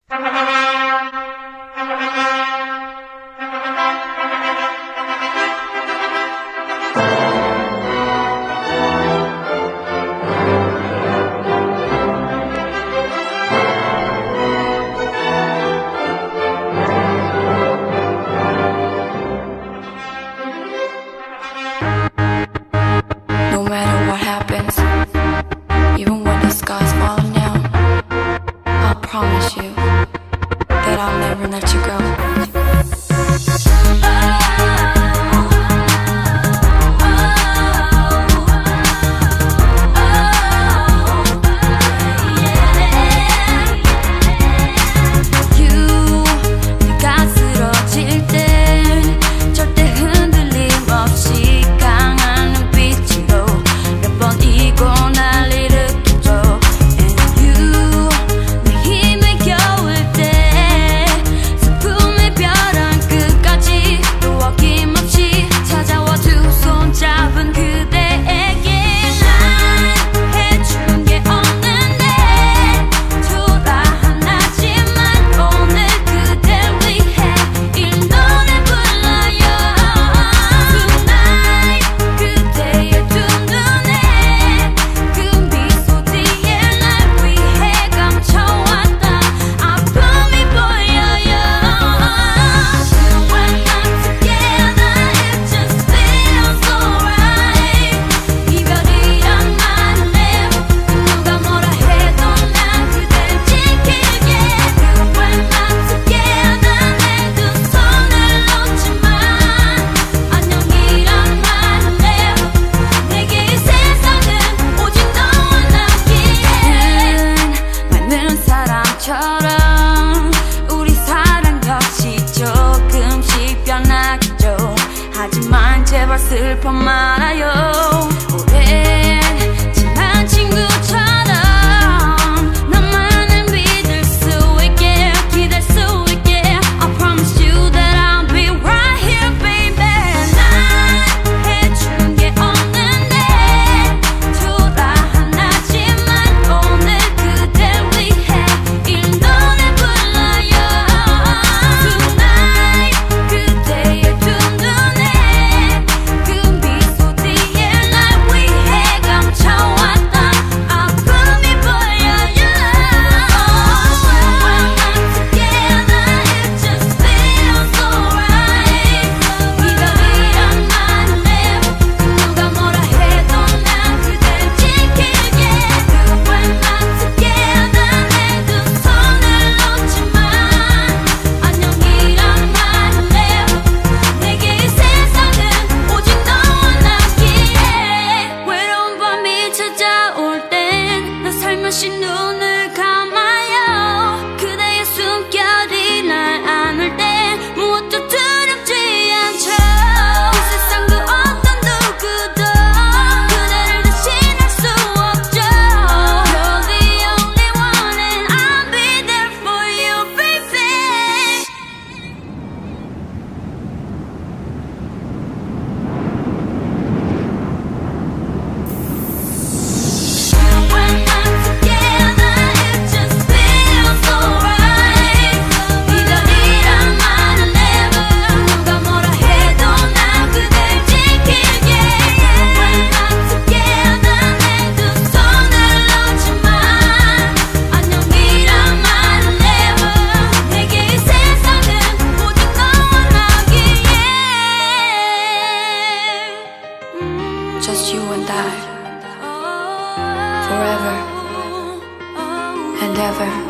No matter what happens, even when the sky's falling down, I'll promise you that I'll never let you go. 우리 사랑 역시 조금씩 변하겠죠. 하지만 제발 슬퍼 말아요. 오랜 지난 친구처럼 나만을 믿을 수 있게 기댈 수 있게 I promise you that I'll be right here baby. 난 해준 게 없는데 초라하지만 오늘 그댈 위해 이 노래 불러요. Tonight 그대의 두 눈에 그 미소 뒤에 날 위해 감춰왔던 아픔이 보여요. When I'm together it just feels alright. 이별이란 말은 never 누가 뭐라 해도 난 그댈 지킬게. When I'm together 내 두 손을 놓지만 안녕이란 말은 never 내게 이 세상은 오직 너와 나기에. 외로운 밤이 찾아올 땐 나 살며시 눈을 감아요. 그대의 숨결이 날 안을 때 무엇도 두렵지 않죠. 이 세상 그 어떤 누구도 그대를 대신할 수 없죠. You're the only one and I'll be there for you baby. When I'm together it just feels alright. 이별이란 말은 never 누가 뭐라 해도 난 그댈 지킬게. When I'm together 내 두 손을 놓지만 안녕이란 말은 never 내게 이 세상은 오직 너와 나기에. Just you and I forever and ever.